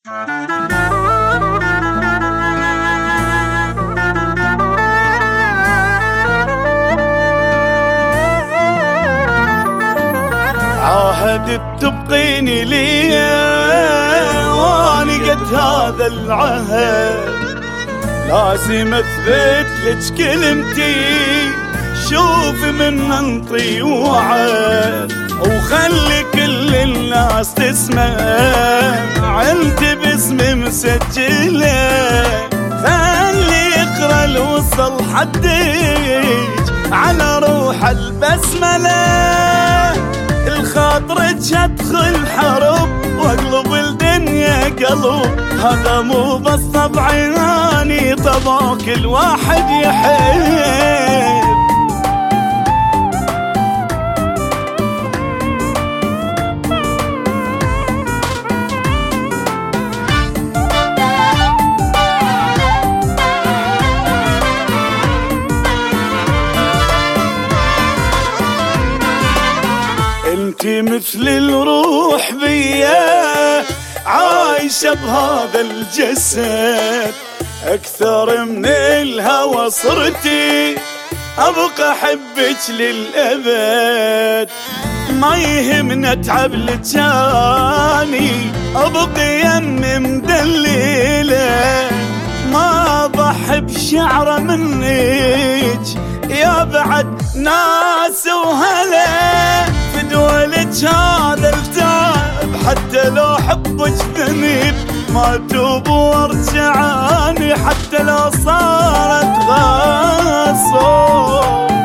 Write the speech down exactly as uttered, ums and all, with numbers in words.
عاهدت تبقيني ليا واني قد هذا العهد، لازم اثبت لك كلمتي، شوف من انطي وعد، وخلي كل الناس تسمع عندي باسمي مسجله، خلي يقرا الوصل حديج على روح البسمله، الخاطرك ادخل حرب واقلب الدنيا قلب، هذا مو بس طبع اناني، طبع كل واحد يحب. انتي مثل الروح بيا عايشة بهذا الجسد، اكثر من الهوى صرتي ابقى احبك للابد، ما يهمنا اتعب لجاني ابقى يمي مدلله، ما اضحي بشعره منك يا بعد ناس وهلا، فدولك هذا التعب حتى لو حبك ذنب، ما توب وارجعاني حتى لو صارت غصب.